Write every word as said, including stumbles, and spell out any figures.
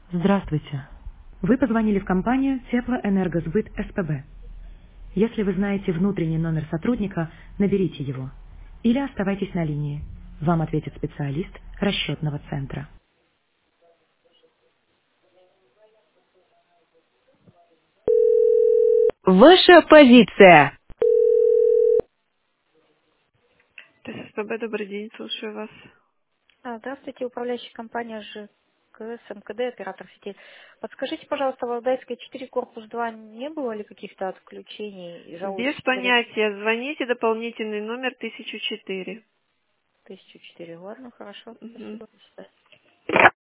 Здравствуйте. Вы позвонили в компанию Теплоэнергосбыт СПБ. Если вы знаете внутренний номер сотрудника, наберите его. Или оставайтесь на линии. Вам ответит специалист расчетного центра. Ваша позиция. СПБ, добрый день, слушаю вас. А, Здравствуйте, управляющая компания ЖКС МКД, оператор сети. Подскажите, пожалуйста, в Валдайской четыре, корпус два не было ли каких-то отключений и Без жалуетесь по горячей понятия. Звоните дополнительный номер тысяча четыре. тысяча четыре? Ладно, хорошо, Мгм. спасибо. До свидания.